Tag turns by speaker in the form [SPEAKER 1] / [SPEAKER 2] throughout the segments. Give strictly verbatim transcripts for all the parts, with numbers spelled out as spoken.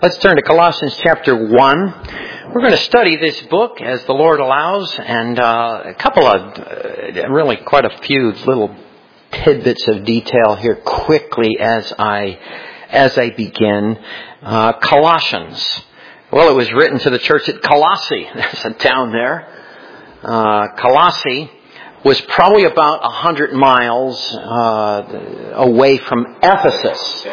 [SPEAKER 1] Let's turn to Colossians chapter one. We're going to study this book as the Lord allows, and uh, a couple of, uh, really quite a few little tidbits of detail here quickly as I as I begin. Uh, Colossians. Well, it was written to the church at Colossae. There's a town there. Uh, Colossae was probably about a hundred miles uh, away from Ephesus.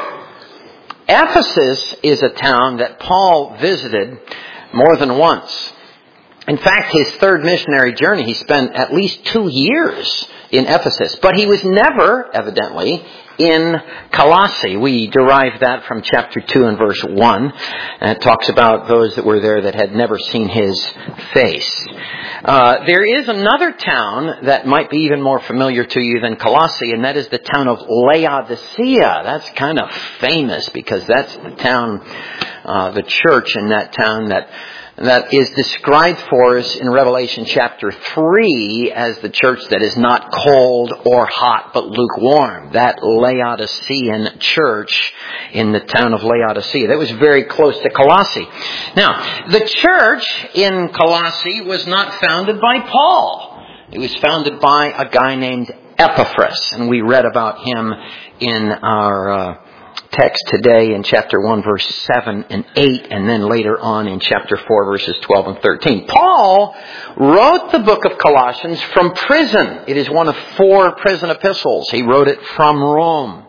[SPEAKER 1] Ephesus is a town that Paul visited more than once. In fact, his third missionary journey, he spent at least two years in Ephesus. But he was never, evidently, in Colossae. We derive that from chapter two and verse one. And it talks about those that were there that had never seen his face. Uh, there is another town that might be even more familiar to you than Colossae, and that is the town of Laodicea. That's kind of famous because that's the town, uh, the church in that town that that is described for us in Revelation chapter three as the church that is not cold or hot but lukewarm. That Laodicean church in the town of Laodicea. That was very close to Colossae. Now, the church in Colossae was not founded by Paul. It was founded by a guy named Epaphras, and we read about him in our uh, text today in chapter one, verse seven and eight, and then later on in chapter four, verses twelve and thirteen. Paul wrote the book of Colossians from prison. It is one of four prison epistles. He wrote it from Rome.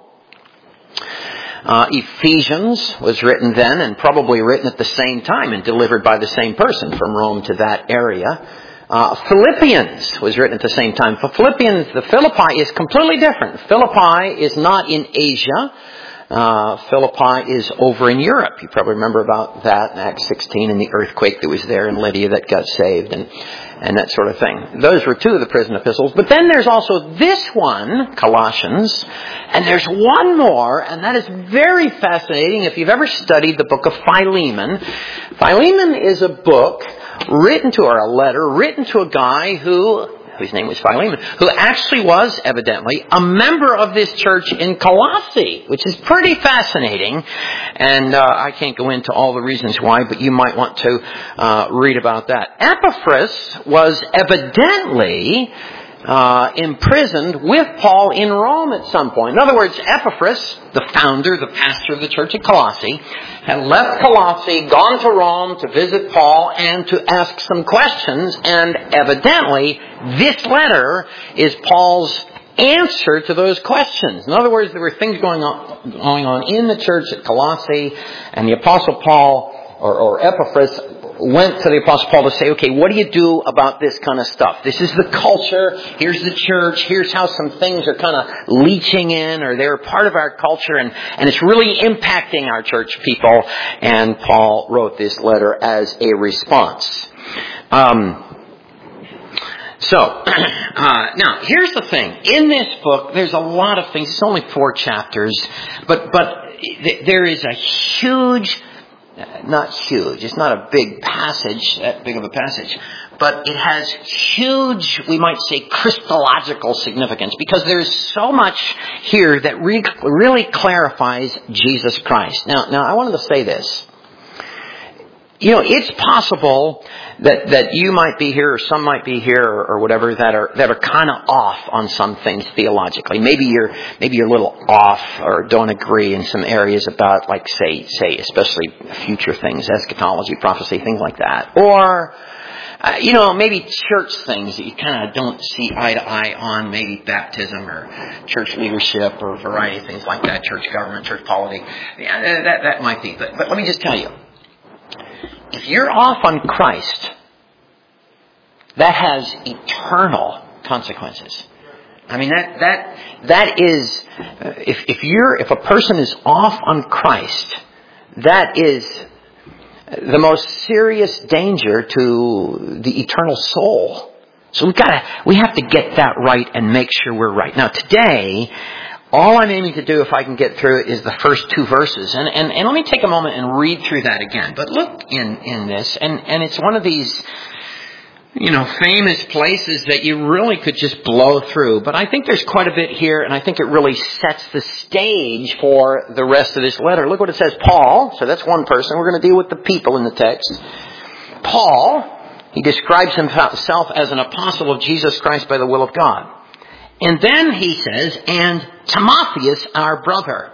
[SPEAKER 1] Uh, Ephesians was written then and probably written at the same time and delivered by the same person from Rome to that area. Uh, Philippians was written at the same time. For Philippians, the Philippi is completely different. Philippi is not in Asia. Uh, Philippi is over in Europe. You probably remember about that in Acts sixteen and the earthquake that was there in Lydia that got saved and, and that sort of thing. Those were two of the prison epistles. But then there's also this one, Colossians, and there's one more, and that is very fascinating if you've ever studied the book of Philemon. Philemon is a book written to, or a letter written to a guy who... whose name was Philemon, who actually was, evidently, a member of this church in Colossae, which is pretty fascinating. And uh, I can't go into all the reasons why, but you might want to uh, read about that. Epaphras was evidently uh, imprisoned with Paul in Rome at some point. In other words, Epaphras, the founder, the pastor of the church at Colossae, had left Colossae, gone to Rome to visit Paul and to ask some questions, and evidently this letter is Paul's answer to those questions. In other words, there were things going on going on in the church at Colossae, and the Apostle Paul, or, or Epaphras, went to the Apostle Paul to say, okay, what do you do about this kind of stuff? This is the culture. Here's the church. Here's how some things are kind of leaching in, or they're part of our culture, and, and it's really impacting our church people. And Paul wrote this letter as a response. Um, so, uh, now, here's the thing. In this book, there's a lot of things. It's only four chapters, but, but th- there is a huge... Not huge. It's not a big passage, that big of a passage. But it has huge, we might say, Christological significance. Because there's so much here that re- really clarifies Jesus Christ. Now, now, I wanted to say this. You know, it's possible that, that you might be here, or some might be here, or, or whatever, that are that are kind of off on some things theologically. Maybe you're maybe you're a little off, or don't agree in some areas about, like, say, say, especially future things, eschatology, prophecy, things like that. Or, uh, you know, maybe church things that you kind of don't see eye to eye on, maybe baptism or church leadership or a variety of things like that, church government, church polity. Yeah, that that might be. But but let me just tell you. If you're off on Christ, that has eternal consequences. I mean, that that that is, if if you're if a person is off on Christ, that is the most serious danger to the eternal soul. So we gotta we have to get that right and make sure we're right. Now today, all I'm aiming to do, if I can get through it, is the first two verses. And, and, and let me take a moment and read through that again. But look in, in this, and, and it's one of these you know, famous places that you really could just blow through. But I think there's quite a bit here, and I think it really sets the stage for the rest of this letter. Look what it says. Paul, so that's one person. We're going to deal with the people in the text. Paul, he describes himself as an apostle of Jesus Christ by the will of God. And then he says, and Timotheus, our brother.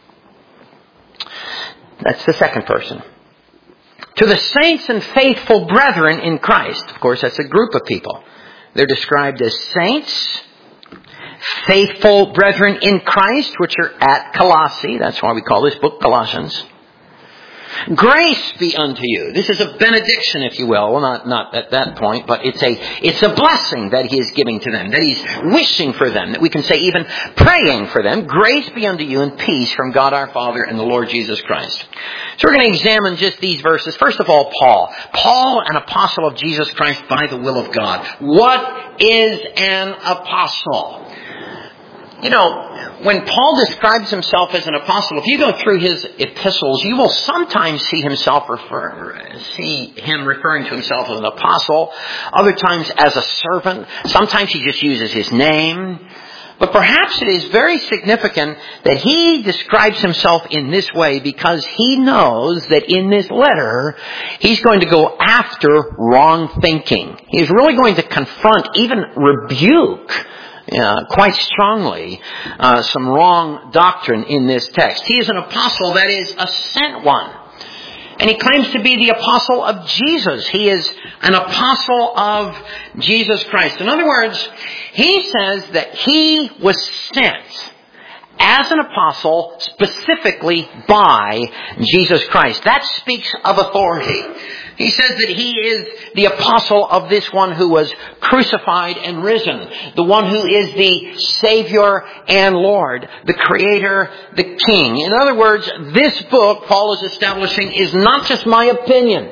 [SPEAKER 1] That's the second person. To the saints and faithful brethren in Christ. Of course, that's a group of people. They're described as saints, faithful brethren in Christ, which are at Colossae. That's why we call this book Colossians. Grace be unto you. This is a benediction, if you will. Well, not, not at that point, but it's a, it's a blessing that he is giving to them, that he's wishing for them, that we can say even praying for them. Grace be unto you and peace from God our Father and the Lord Jesus Christ. So we're going to examine just these verses. First of all, Paul. Paul, an apostle of Jesus Christ by the will of God. What is an apostle? You know, when Paul describes himself as an apostle, if you go through his epistles, you will sometimes see himself refer, see him referring to himself as an apostle, other times as a servant. Sometimes he just uses his name. But perhaps it is very significant that he describes himself in this way because he knows that in this letter, he's going to go after wrong thinking. He's really going to confront, even rebuke, Uh, quite strongly, uh, some wrong doctrine in this text. He is an apostle, that is, a sent one. And he claims to be the apostle of Jesus. He is an apostle of Jesus Christ. In other words, he says that he was sent as an apostle specifically by Jesus Christ. That speaks of authority. He says that he is the apostle of this one who was crucified and risen. The one who is the Savior and Lord. The Creator, the King. In other words, this book, Paul is establishing, is not just my opinion.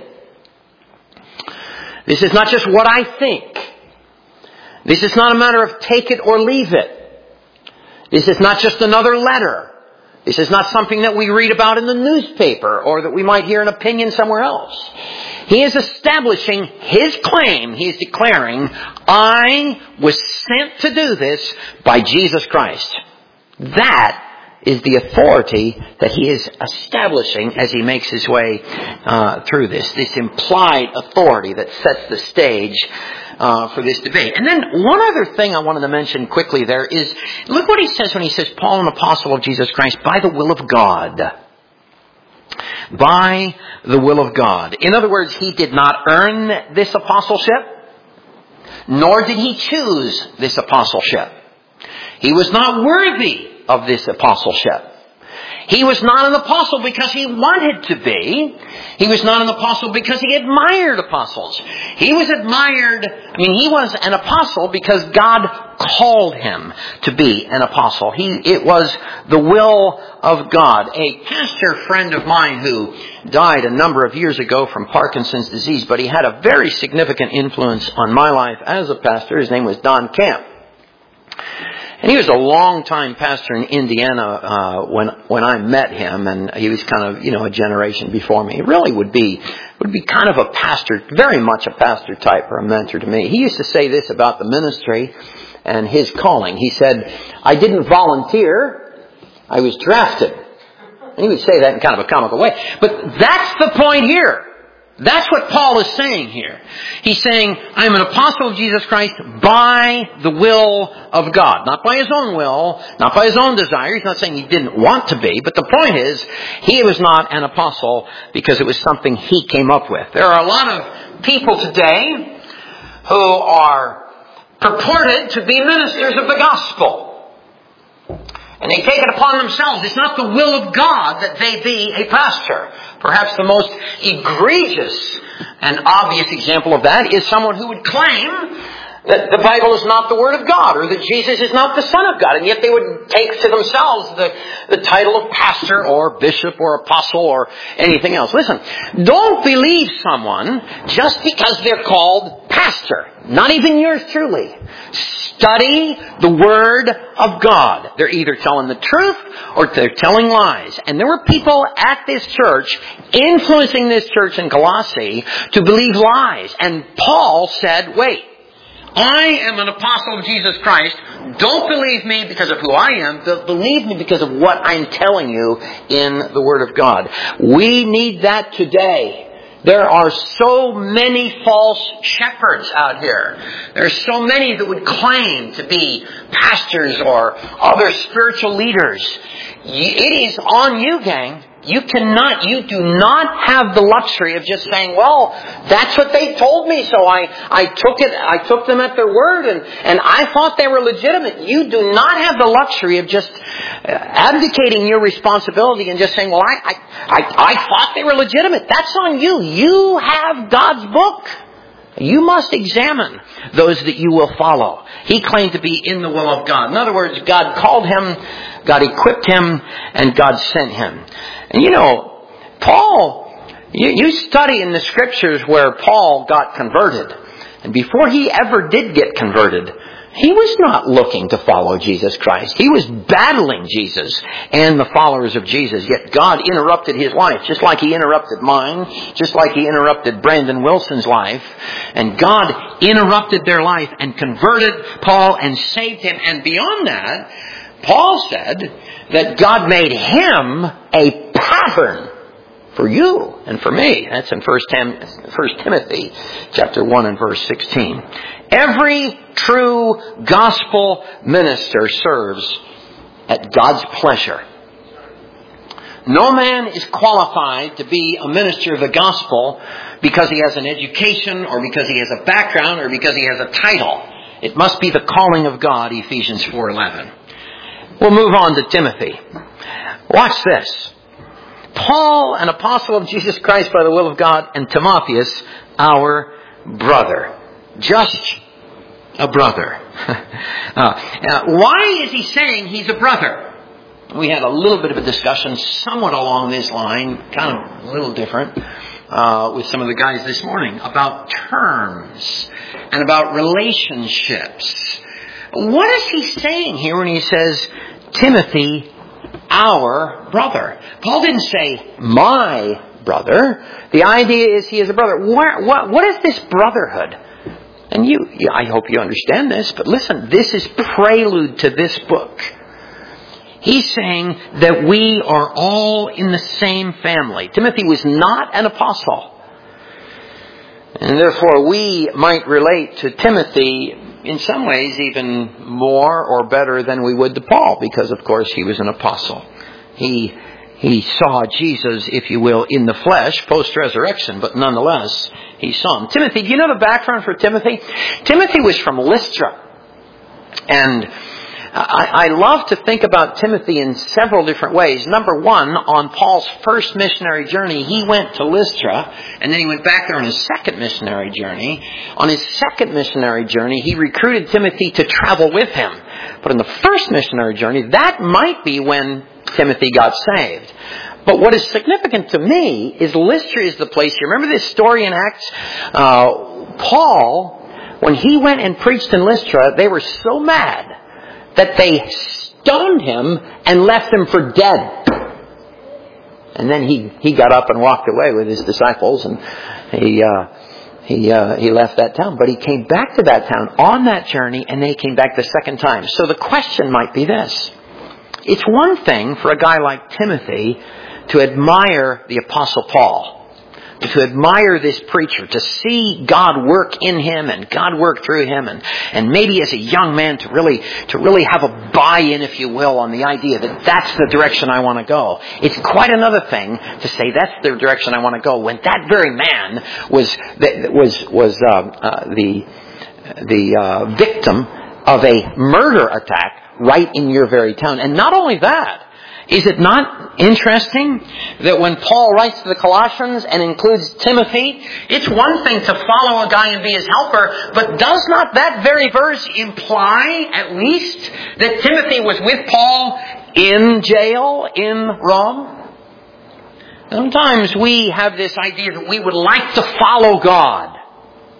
[SPEAKER 1] This is not just what I think. This is not a matter of take it or leave it. This is not just another letter. This is not something that we read about in the newspaper or that we might hear an opinion somewhere else. He is establishing his claim. He is declaring, I was sent to do this by Jesus Christ. That is the authority that he is establishing as he makes his way uh, through this. This implied authority that sets the stage uh, for this debate. And then one other thing I wanted to mention quickly there is, look what he says when he says, Paul, an apostle of Jesus Christ, by the will of God. By the will of God. In other words, he did not earn this apostleship, nor did he choose this apostleship. He was not worthy of this apostleship. He was not an apostle because he wanted to be. He was not an apostle because he admired apostles. He was admired, I mean, he was an apostle because God called him to be an apostle. He, it was the will of God. A pastor friend of mine who died a number of years ago from Parkinson's disease, but he had a very significant influence on my life as a pastor. His name was Don Camp. And he was a long-time pastor in Indiana uh, when when I met him, and he was kind of, you know, a generation before me. He really would be would be kind of a pastor, very much a pastor type or a mentor to me. He used to say this about the ministry and his calling. He said, I didn't volunteer, I was drafted. And he would say that in kind of a comical way. But that's the point here. That's what Paul is saying here. He's saying, I am an apostle of Jesus Christ by the will of God. Not by his own will, not by his own desire. He's not saying he didn't want to be. But the point is, he was not an apostle because it was something he came up with. There are a lot of people today who are purported to be ministers of the gospel. And they take it upon themselves. It's not the will of God that they be a pastor. Perhaps the most egregious and obvious example of that is someone who would claim that the Bible is not the Word of God or that Jesus is not the Son of God. And yet they would take to themselves the, the title of pastor or bishop or apostle or anything else. Listen, don't believe someone just because they're called pastor. Not even yours truly. study the Word of God. They're either telling the truth or they're telling lies. And there were people at this church influencing this church in Colossae to believe lies. And Paul said, wait, I am an apostle of Jesus Christ. Don't believe me because of who I am. Believe me because of what I'm telling you in the Word of God. We need that today. There are so many false shepherds out here. There are so many that would claim to be pastors or other spiritual leaders. It is on you, gang. You cannot, you do not have the luxury of just saying, well, that's what they told me, so I, I took it, I took them at their word, and, and I thought they were legitimate. You do not have the luxury of just abdicating your responsibility and just saying, well, I, I, I, I thought they were legitimate. That's on you. You have God's book. You must examine those that you will follow. He claimed to be in the will of God. In other words, God called him, God equipped him, and God sent him. And you know, Paul, you, you study in the Scriptures where Paul got converted. And before he ever did get converted, he was not looking to follow Jesus Christ. He was battling Jesus and the followers of Jesus. Yet God interrupted his life, just like he interrupted mine, just like he interrupted Brandon Wilson's life. And God interrupted their life and converted Paul and saved him. And beyond that, Paul said that God made him a pattern for you and for me. That's in First Timothy chapter one and verse sixteen. Every true gospel minister serves at God's pleasure. No man is qualified to be a minister of the gospel because he has an education or because he has a background or because he has a title. It must be the calling of God, Ephesians four eleven. We'll move on to Timothy. Watch this. Paul, an apostle of Jesus Christ by the will of God, and Timotheus, our brother. Just a brother. uh, uh, why is he saying he's a brother? We had a little bit of a discussion somewhat along this line, kind of a little different, uh, with some of the guys this morning about terms and about relationships. What is he saying here when he says, Timothy, our brother? Paul didn't say, my brother. The idea is he is a brother. What, what, what is this brotherhood? And you, you, I hope you understand this, but listen, this is prelude to this book. He's saying that we are all in the same family. Timothy was not an apostle. And therefore we might relate to Timothy in some ways even more or better than we would to Paul, because of course he was an apostle. He he saw Jesus, if you will, in the flesh, post-resurrection, but nonetheless, he saw him. Timothy, do you know the background for Timothy? Timothy was from Lystra. And I, I love to think about Timothy in several different ways. Number one, on Paul's first missionary journey, he went to Lystra, and then he went back there on his second missionary journey. On his second missionary journey, he recruited Timothy to travel with him. But in the first missionary journey, that might be when Timothy got saved. But what is significant to me is Lystra is the place. You remember this story in Acts? Uh, Paul, when he went and preached in Lystra, they were so mad that they stoned him and left him for dead. And then he, he got up and walked away with his disciples, and he uh, he uh, he left that town. But he came back to that town on that journey, and they came back the second time. So the question might be this. It's one thing for a guy like Timothy to admire the Apostle Paul, to admire this preacher, to see God work in him and God work through him, and, and maybe as a young man to really to really have a buy-in, if you will, on the idea that that's the direction I want to go. It's quite another thing to say that's the direction I want to go when that very man was was was uh, uh, the the uh, victim of a murder attack right in your very town. And not only that, is it not interesting that when Paul writes to the Colossians and includes Timothy, it's one thing to follow a guy and be his helper, but does not that very verse imply, at least, that Timothy was with Paul in jail in Rome? Sometimes we have this idea that we would like to follow God.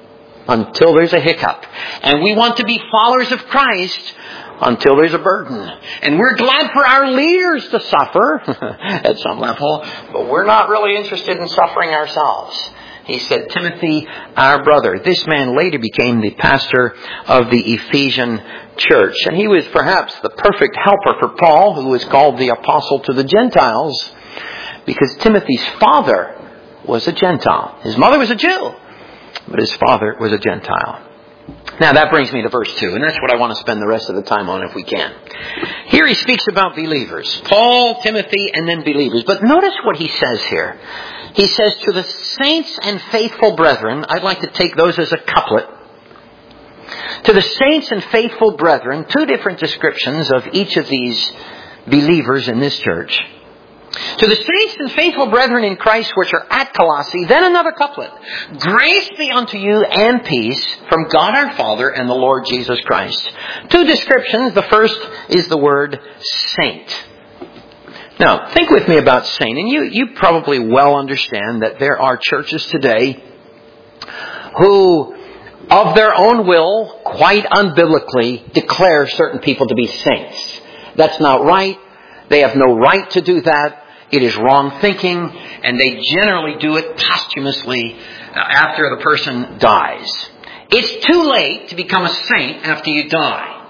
[SPEAKER 1] until there's a hiccup. And we want to be followers of Christ until there's a burden. And we're glad for our leaders to suffer at some level, but we're not really interested in suffering ourselves. He said, Timothy, our brother. This man later became the pastor of the Ephesian church. And he was perhaps the perfect helper for Paul, who was called the apostle to the Gentiles, because Timothy's father was a Gentile. His mother was a Jew, but his father was a Gentile. Now that brings me to verse two, and that's what I want to spend the rest of the time on if we can. Here he speaks about believers. Paul, Timothy, and then believers. But notice what he says here. He says, to the saints and faithful brethren, I'd like to take those as a couplet. To the saints and faithful brethren, two different descriptions of each of these believers in this church. To the saints and faithful brethren in Christ which are at Colossae, then another couplet. Grace be unto you and peace from God our Father and the Lord Jesus Christ. Two descriptions. The first is the word saint. Now, think with me about saint. And you, you probably well understand that there are churches today who, of their own will, quite unbiblically, declare certain people to be saints. That's not right. They have no right to do that. It is wrong thinking, and they generally do it posthumously after the person dies. It's too late to become a saint after you die.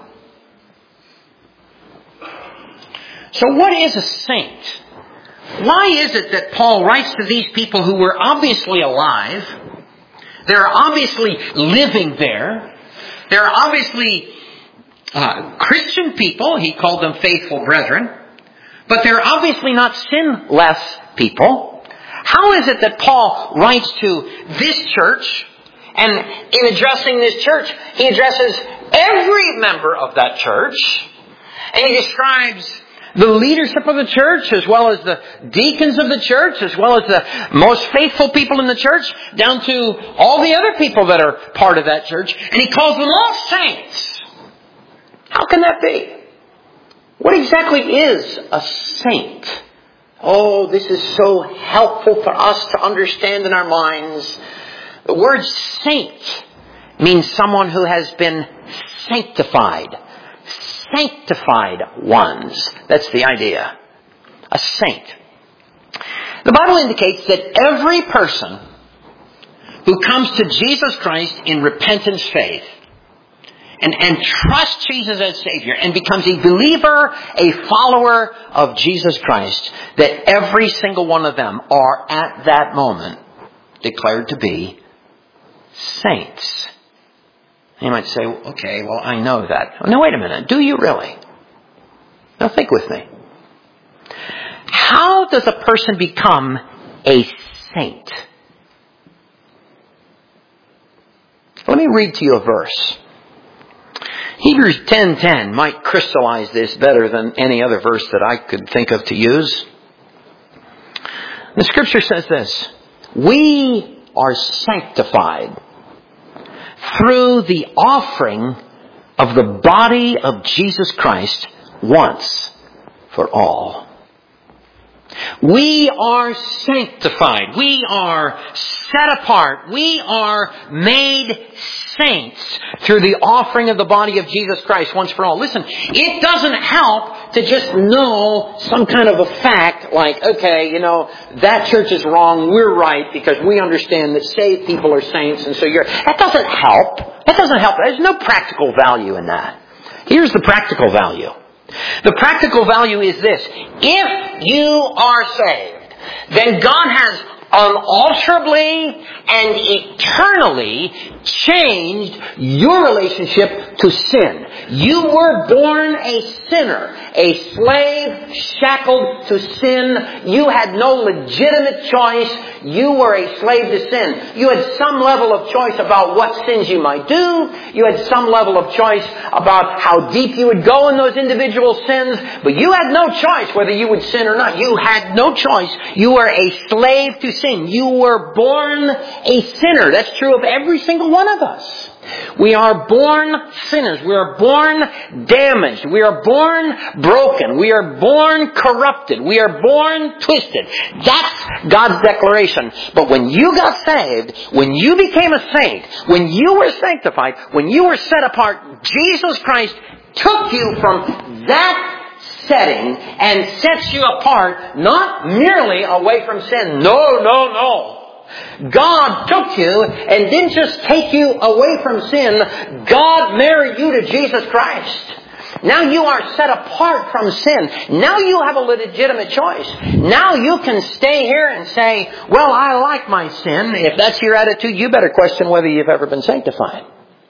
[SPEAKER 1] So what is a saint? Why is it that Paul writes to these people who were obviously alive? They're obviously living there. They're obviously uh, Christian people. He called them faithful brethren. But they're obviously not sinless people. How is it that Paul writes to this church, and in addressing this church, he addresses every member of that church, and he describes the leadership of the church, as well as the deacons of the church, as well as the most faithful people in the church, down to all the other people that are part of that church, and he calls them all saints. How can that be? What exactly is a saint? Oh, this is so helpful for us to understand in our minds. The word saint means someone who has been sanctified. Sanctified ones. That's the idea. A saint. The Bible indicates that every person who comes to Jesus Christ in repentance faith And, and trusts Jesus as Savior and becomes a believer, a follower of Jesus Christ, that every single one of them are at that moment declared to be saints. You might say, okay, well, I know that. Oh, no, wait a minute. Do you really? Now think with me. How does a person become a saint? Let me read to you a verse. Hebrews ten ten might crystallize this better than any other verse that I could think of to use. The Scripture says this: we are sanctified through the offering of the body of Jesus Christ once for all. We are sanctified. We are set apart. We are made saints through the offering of the body of Jesus Christ once for all. Listen, it doesn't help to just know some kind of a fact like, okay, you know, that church is wrong, we're right, because we understand that saved people are saints, and so you're... That doesn't help. That doesn't help. There's no practical value in that. Here's the practical value. The practical value is this: if you are saved, then God has unalterably and eternally changed your relationship to sin. You were born a sinner, a slave shackled to sin. You had no legitimate choice. You were a slave to sin. You had some level of choice about what sins you might do. You had some level of choice about how deep you would go in those individual sins. But you had no choice whether you would sin or not. You had no choice. You were a slave to sin. You were born a sinner. That's true of every single one of us. We are born sinners. We are born damaged. We are born broken. We are born corrupted. We are born twisted. That's God's declaration. But when you got saved, when you became a saint, when you were sanctified, when you were set apart, Jesus Christ took you from that setting and sets you apart, not merely away from sin. No, no, no. God took you and didn't just take you away from sin. God married you to Jesus Christ. Now you are set apart from sin. Now you have a legitimate choice. Now you can stay here and say, well, I like my sin. If that's your attitude, you better question whether you've ever been sanctified.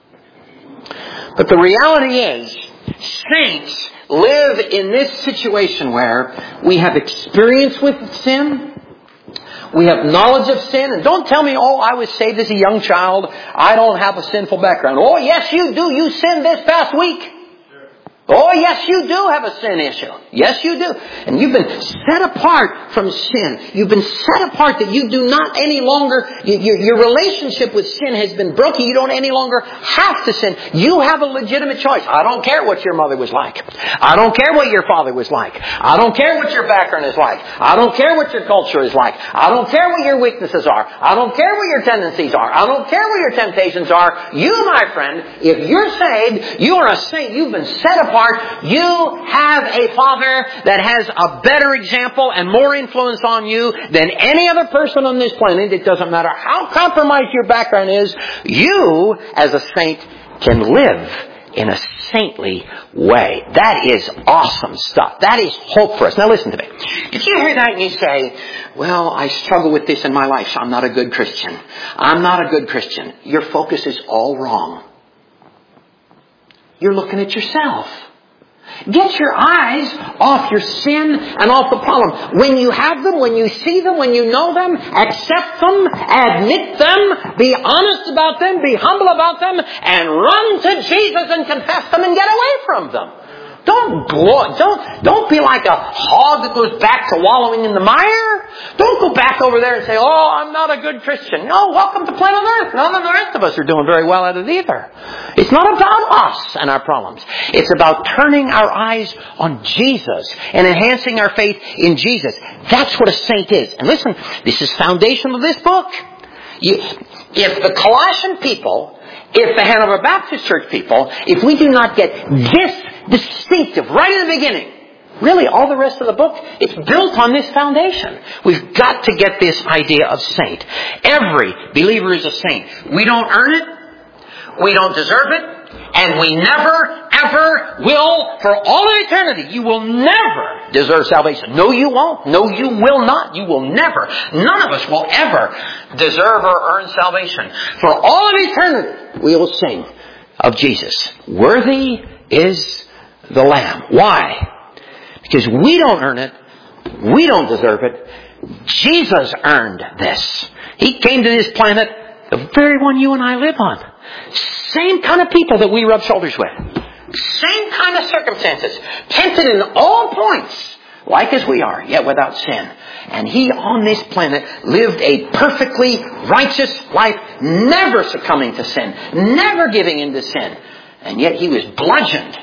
[SPEAKER 1] But the reality is, saints live in this situation where we have experience with sin. We have knowledge of sin. And don't tell me, oh, I was saved as a young child. I don't have a sinful background. Oh, yes, you do. You sinned this past week. Oh, yes, you do have a sin issue. Yes, you do. And you've been set apart from sin. You've been set apart that you do not any longer, your, your relationship with sin has been broken. You don't any longer have to sin. You have a legitimate choice. I don't care what your mother was like. I don't care what your father was like. I don't care what your background is like. I don't care what your culture is like. I don't care what your weaknesses are. I don't care what your tendencies are. I don't care what your temptations are. You, my friend, if you're saved, you are a saint. You've been set apart. You have a Father that has a better example and more influence on you than any other person on this planet. It doesn't matter how compromised your background is. You, as a saint, can live in a saintly way. That is awesome stuff. That is hope for us. Now listen to me. If you hear that and you say, well, I struggle with this in my life, so I'm not a good Christian. I'm not a good Christian. Your focus is all wrong. You're looking at yourself. Get your eyes off your sin and off the problem. When you have them, when you see them, when you know them, accept them, admit them, be honest about them, be humble about them, and run to Jesus and confess them and get away from them. Don't glo- don't don't be like a hog that goes back to wallowing in the mire. Don't go back over there and say, oh, I'm not a good Christian. No, welcome to planet Earth. None of the rest of us are doing very well at it either. It's not about us and our problems. It's about turning our eyes on Jesus and enhancing our faith in Jesus. That's what a saint is. And listen, this is foundation of this book. You, if the Colossian people, if the Hanover Baptist Church people, if we do not get this distinctive right in the beginning, really all the rest of the book, it's built on this foundation. We've got to get this idea of saint. Every believer is a saint. We don't earn it. We don't deserve it. And we never, ever will for all eternity. You will never deserve salvation. No, you won't. No, you will not. You will never. None of us will ever deserve or earn salvation. For all of eternity, we will sing of Jesus. Worthy is the Lamb. Why? Because we don't earn it. We don't deserve it. Jesus earned this. He came to this planet, the very one you and I live on. Same kind of people that we rub shoulders with. Same kind of circumstances. Tempted in all points, like as we are, yet without sin. And He on this planet lived a perfectly righteous life, never succumbing to sin, never giving in to sin. And yet He was bludgeoned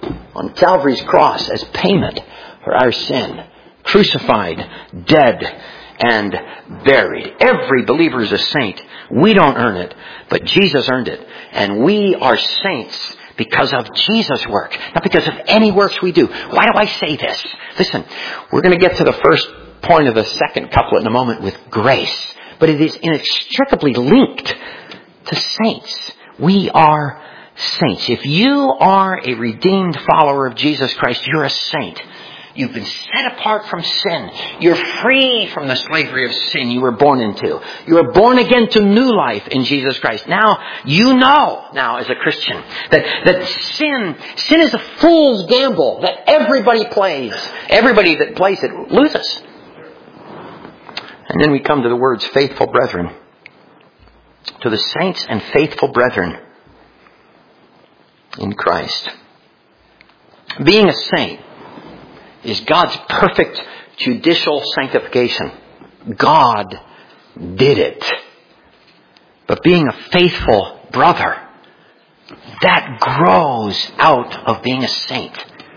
[SPEAKER 1] on Calvary's cross as payment for our sin. Crucified, dead, and buried. Every believer is a saint. We don't earn it, but Jesus earned it. And we are saints because of Jesus' work, not because of any works we do. Why do I say this? Listen, we're going to get to the first point of the second couplet in a moment with grace. But it is inextricably linked to saints. We are saints. If you are a redeemed follower of Jesus Christ, you're a saint. You've been set apart from sin. You're free from the slavery of sin you were born into. You were born again to new life in Jesus Christ. Now, you know now as a Christian that, that sin, sin is a fool's gamble that everybody plays. Everybody that plays it loses. And then we come to the words faithful brethren. To the saints and faithful brethren in Christ. Being a saint is God's perfect judicial sanctification. God did it. But being a faithful brother. That grows out of being a saint.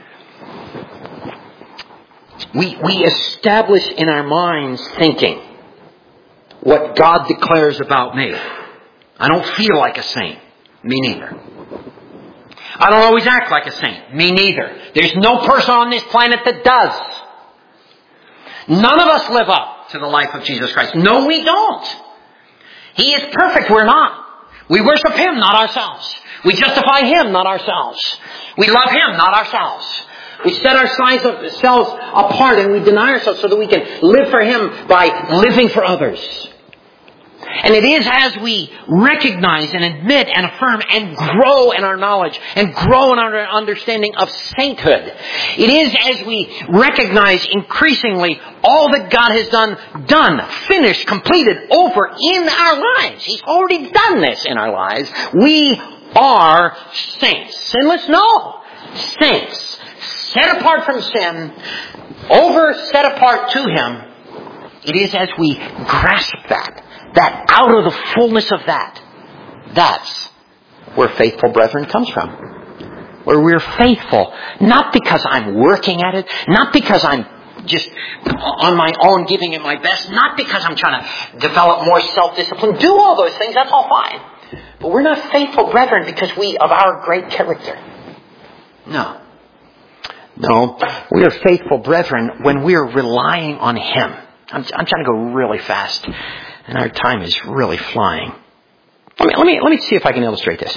[SPEAKER 1] We, we establish in our minds thinking what God declares about me. I don't feel like a saint. Me neither. I don't always act like a saint. Me neither. There's no person on this planet that does. None of us live up to the life of Jesus Christ. No, we don't. He is perfect. We're not. We worship Him, not ourselves. We justify Him, not ourselves. We love Him, not ourselves. We set ourselves apart and we deny ourselves so that we can live for Him by living for others. And it is as we recognize and admit and affirm and grow in our knowledge and grow in our understanding of sainthood. It is as we recognize increasingly all that God has done, done, finished, completed, over in our lives. He's already done this in our lives. We are saints. Sinless? No. Saints. Set apart from sin, over set apart to Him. It is as we grasp that, that out of the fullness of that, that's where faithful brethren comes from. Where we're faithful, not because I'm working at it, not because I'm just on my own giving it my best, not because I'm trying to develop more self-discipline. Do all those things, that's all fine. But we're not faithful brethren because we of our great character. No. No, we are faithful brethren when we are relying on Him. I'm, I'm trying to go really fast, and our time is really flying. Let me let me let me see if I can illustrate this.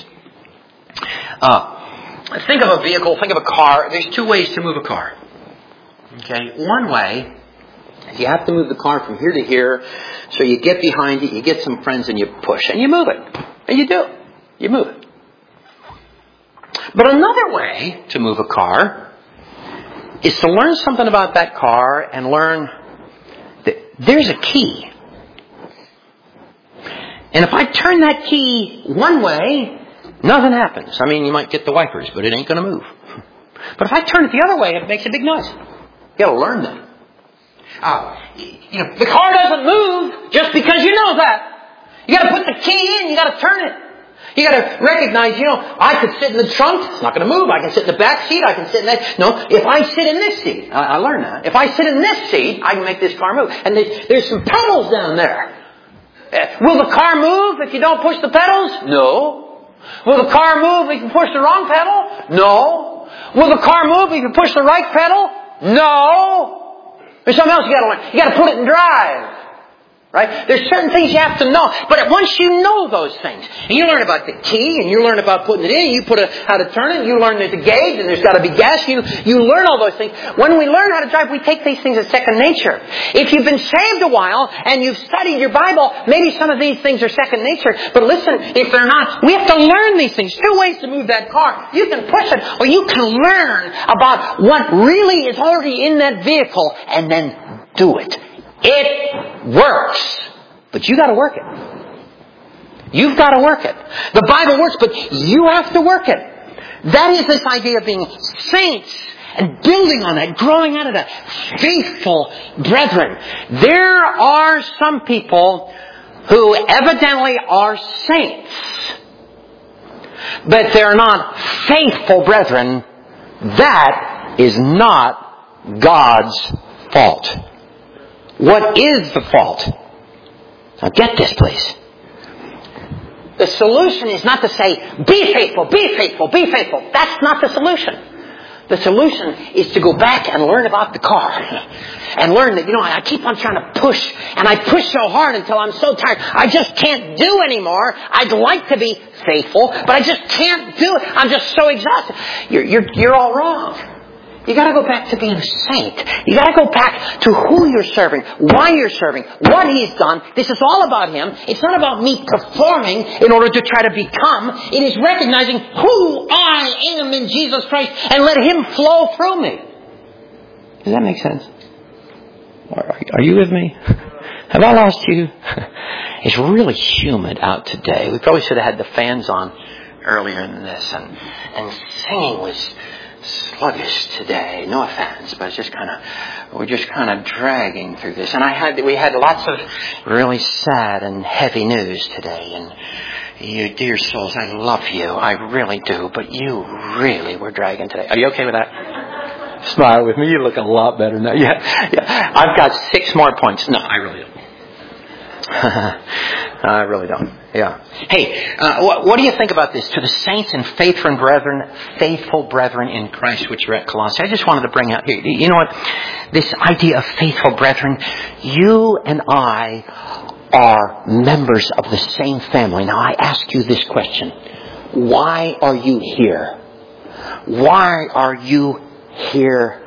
[SPEAKER 1] Uh, think of a vehicle. Think of a car. There's two ways to move a car. Okay, one way is you have to move the car from here to here. So you get behind it, you get some friends, and you push, and you move it, and you do, you move it. But another way to move a car is to learn something about that car and learn that there's a key. And if I turn that key one way, nothing happens. I mean, you might get the wipers, but it ain't going to move. But if I turn it the other way, it makes a big noise. You got to learn that. Uh, you know, the car doesn't move just because you know that. You got to put the key in. You got to turn it. You got to recognize, you know, I could sit in the trunk. It's not going to move. I can sit in the back seat. I can sit in that. No, if I sit in this seat, I, I learned that. If I sit in this seat, I can make this car move. And there's, there's some pedals down there. Uh, will the car move if you don't push the pedals? No. Will the car move if you push the wrong pedal? No. Will the car move if you push the right pedal? No. There's something else you got to learn. You got to put it in drive. Right? There's certain things you have to know. But once you know those things, and you learn about the key, and you learn about putting it in, you put a, how to turn it, you learn there's a gauge, and there's got to be gas, you, you learn all those things. When we learn how to drive, we take these things as second nature. If you've been saved a while, and you've studied your Bible, maybe some of these things are second nature. But listen, if they're not, we have to learn these things. Two ways to move that car. You can push it, or you can learn about what really is already in that vehicle, and then do it. It works. But you got to work it. You've got to work it. The Bible works, but you have to work it. That is this idea of being saints and building on that, growing out of that. Faithful brethren. There are some people who evidently are saints, but they're not faithful brethren. That is not God's fault. What is the fault? Now get this, please. The solution is not to say, be faithful, be faithful, be faithful. That's not the solution. The solution is to go back and learn about the car. And learn that, you know, I keep on trying to push. And I push so hard until I'm so tired. I just can't do anymore. I'd like to be faithful, but I just can't do it. I'm just so exhausted. You're, you're, you're all wrong. You got to go back to being a saint. You got to go back to who you're serving, why you're serving, what He's done. This is all about Him. It's not about me performing in order to try to become. It is recognizing who I am in Jesus Christ and let Him flow through me. Does that make sense? Are you with me? Have I lost you? It's really humid out today. We probably should have had the fans on earlier than this. And, and singing was sluggish today. No offense, but it's just kind of, we're just kind of dragging through this. And I had, we had lots of really sad and heavy news today. And you dear souls, I love you. I really do. But you really were dragging today. Are you okay with that? Smile with me. You look a lot better now. Yeah, yeah. I've got six more points. No, I really don't. I really don't. Yeah. Hey, uh, what, what do you think about this? To the saints and faithful brethren, faithful brethren in Christ, which are at Colossae. I just wanted to bring out here. You know what? This idea of faithful brethren. You and I are members of the same family. Now, I ask you this question: why are you here? Why are you here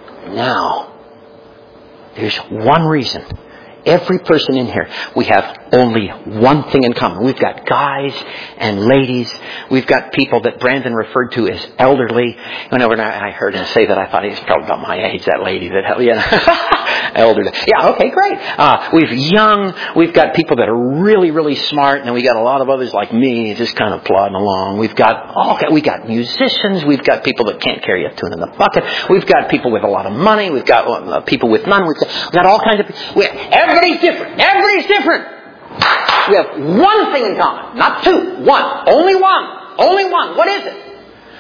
[SPEAKER 1] now? There's one reason. Every person in here, we have only one thing in common. We've got guys and ladies. We've got people that Brandon referred to as elderly. Whenever I heard him say that, I thought he was probably about my age, that lady that, yeah, elderly. Yeah, okay, great. Uh, we've young. We've got people that are really, really smart. And then we got a lot of others like me just kind of plodding along. We've got, oh, okay, we got musicians. We've got people that can't carry a tune in the bucket. We've got people with a lot of money. We've got uh, people with none. We've got, we've got all kinds of, we, everybody's different. Everybody's different. We have one thing in common. Not two. One. Only one. Only one. What is it?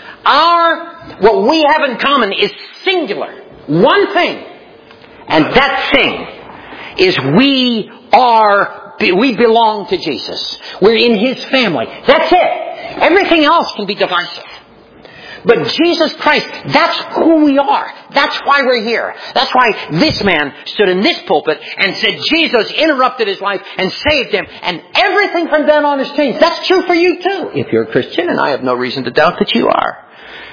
[SPEAKER 1] Our, what we have in common is singular. One thing. And that thing is we are, we belong to Jesus. We're in His family. That's it. Everything else can be divisive. But Jesus Christ, that's who we are. That's why we're here. That's why this man stood in this pulpit and said Jesus interrupted his life and saved him. And everything from then on has changed. That's true for you too, if you're a Christian, and I have no reason to doubt that you are.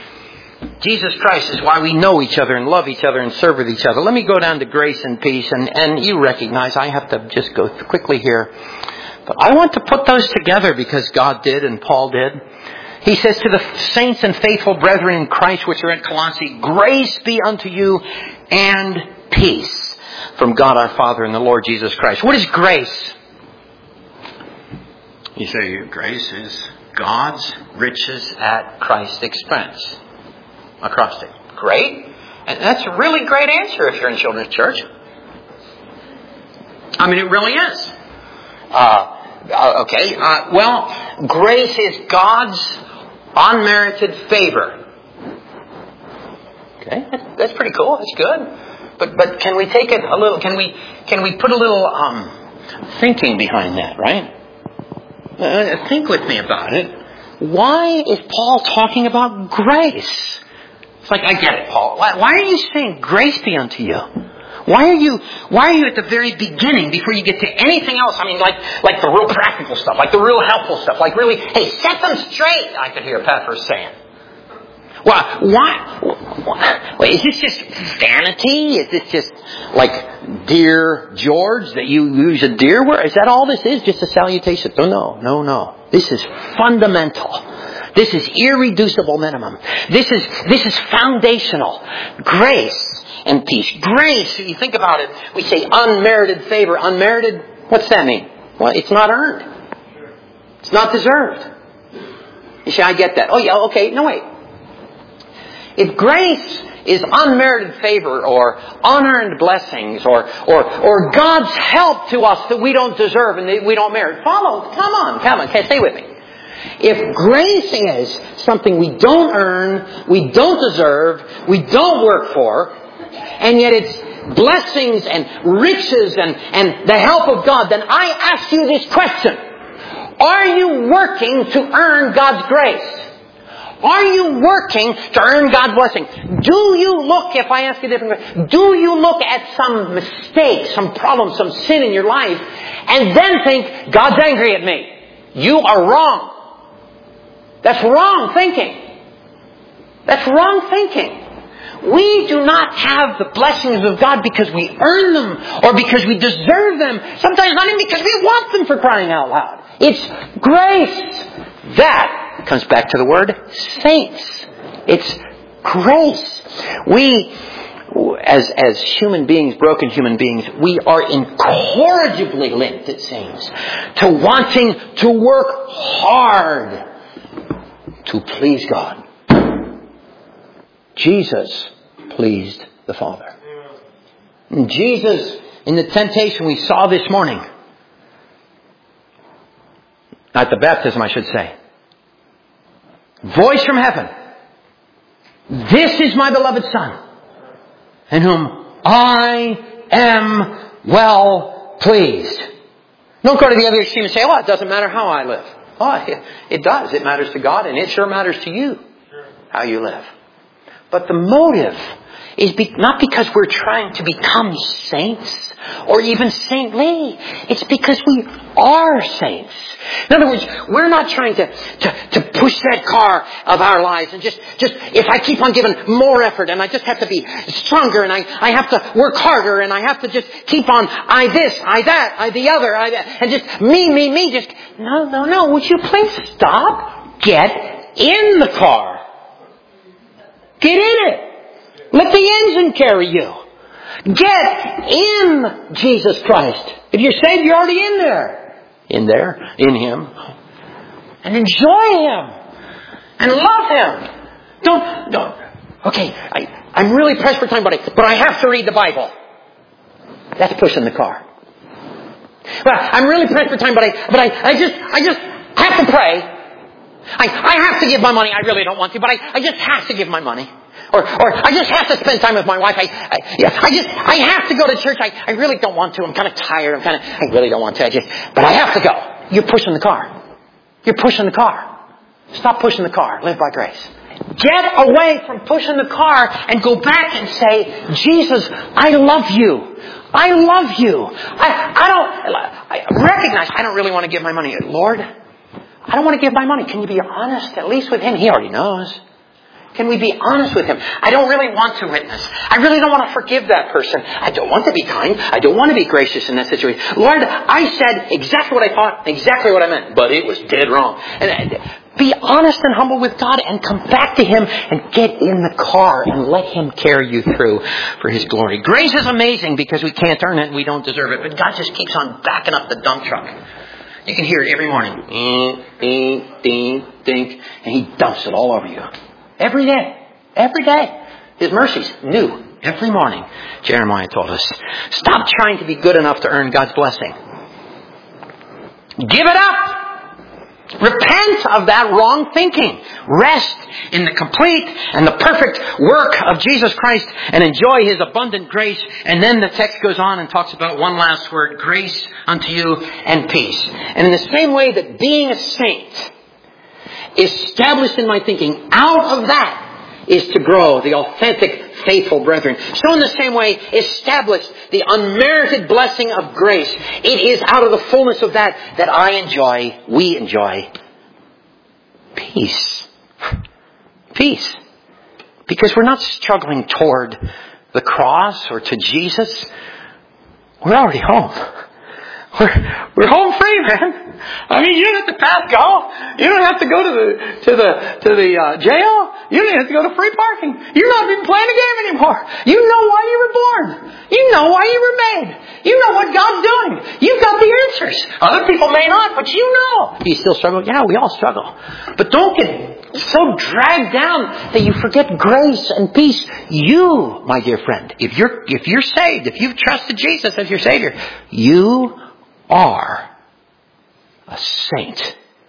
[SPEAKER 1] Jesus Christ is why we know each other and love each other and serve with each other. Let me go down to grace and peace. And, and you recognize I have to just go quickly here. But I want to put those together because God did and Paul did. He says to the saints and faithful brethren in Christ which are at Colossae, grace be unto you and peace from God our Father and the Lord Jesus Christ. What is grace? You say grace is God's riches at Christ's expense. Acrostic. Great. And that's a really great answer if you're in children's church. I mean, it really is. Uh, okay. Uh, well, grace is God's unmerited favor. Okay, that's, that's pretty cool. That's good. But but can we take it a little? Can we can we put a little um, thinking behind that? Right? Uh, think with me about it. Why is Paul talking about grace? It's like, I get it, Paul. Why, why are you saying grace be unto you? Why are you, why are you at the very beginning before you get to anything else? I mean, like, like the real practical stuff, like the real helpful stuff, like really, hey, set them straight, I could hear Patrick saying. Why, why, why, is this just vanity? Is this just like Dear George that you use a dear word? Is that all this is? Just a salutation? No, no, no, no. This is fundamental. This is irreducible minimum. This is, this is foundational. Grace and peace. Grace, if you think about it, we say unmerited favor. Unmerited, what's that mean? Well, it's not earned. It's not deserved. You say, I get that. Oh yeah, okay, no wait. If grace is unmerited favor or unearned blessings or, or, or God's help to us that we don't deserve and that we don't merit, follow, come on, come on, stay with me. If grace is something we don't earn, we don't deserve, we don't work for, and yet it's blessings and riches and, and the help of God, then I ask you this question. Are you working to earn God's grace? Are you working to earn God's blessing? Do you look, if I ask you a different question, do you look at some mistake, some problem, some sin in your life, and then think, God's angry at me? You are wrong. That's wrong thinking. That's wrong thinking. We do not have the blessings of God because we earn them or because we deserve them. Sometimes not even because we want them, for crying out loud. It's grace. That comes back to the word saints. It's grace. We, as, as human beings, broken human beings, we are incorrigibly linked, it seems, to wanting to work hard to please God. Jesus pleased the Father. And Jesus, in the temptation we saw this morning, at the baptism I should say, voice from heaven, this is my beloved Son, in whom I am well pleased. Don't go to the other extreme and say, oh, it doesn't matter how I live. Oh, it, it does. It matters to God, and it sure matters to you how you live. But the motive is be, not because we're trying to become saints or even saintly. It's because we are saints. In other words, we're not trying to, to, to push that car of our lives and just, just, if I keep on giving more effort and I just have to be stronger and I, I have to work harder and I have to just keep on, I this, I that, I the other, I that, and just me, me, me, just, no, no, no, would you please stop? Get in the car. Get in it. Let the engine carry you. Get in Jesus Christ. If you're saved, you're already in there. In there, in Him. And enjoy Him. And love Him. Don't, don't. Okay, I, I'm really pressed for time, but I, but I have to read the Bible. That's pushing the car. Well, I'm really pressed for time, but I, but I, I just, I just have to pray. I, I have to give my money. I really don't want to, but I, I just have to give my money. Or, or I just have to spend time with my wife. I, I, yeah, I just, I have to go to church. I, I really don't want to. I'm kind of tired. I'm kind of, I really don't want to. I just, but I have to go. You're pushing the car. You're pushing the car. Stop pushing the car. Live by grace. Get away from pushing the car and go back and say, Jesus, I love you. I love you. I, I don't, I recognize I don't really want to give my money. Lord, I don't want to give my money. Can you be honest? At least with Him. He already knows. Can we be honest with Him? I don't really want to witness. I really don't want to forgive that person. I don't want to be kind. I don't want to be gracious in that situation. Lord, I said exactly what I thought, exactly what I meant, but it was dead wrong. And be honest and humble with God and come back to Him and get in the car and let Him carry you through for His glory. Grace is amazing because we can't earn it and we don't deserve it, but God just keeps on backing up the dump truck. You can hear it every morning. Ding, ding, ding, ding, and He dumps it all over you. Every day. Every day. His mercies new every morning. Jeremiah told us. Stop trying to be good enough to earn God's blessing. Give it up. Repent of that wrong thinking. Rest in the complete and the perfect work of Jesus Christ and enjoy His abundant grace. And then the text goes on and talks about one last word. Grace unto you and peace. And in the same way that being a saint established in my thinking, out of that is to grow the authentic, faithful brethren. So in the same way, establish the unmerited blessing of grace. It is out of the fullness of that that I enjoy, we enjoy peace. Peace. Because we're not struggling toward the cross or to Jesus. We're already home. We're, we're home free, man. I mean, you don't have to pass go. You don't have to go to the to the to the uh, jail. You don't have to go to free parking. You're not even playing a game anymore. You know why you were born. You know why you were made. You know what God's doing. You've got the answers. Other people may not, but you know. Do you still struggle? Yeah, we all struggle. But don't get so dragged down that you forget grace and peace. You, my dear friend, if you're if you're saved, if you've trusted Jesus as your Savior, you are a saint.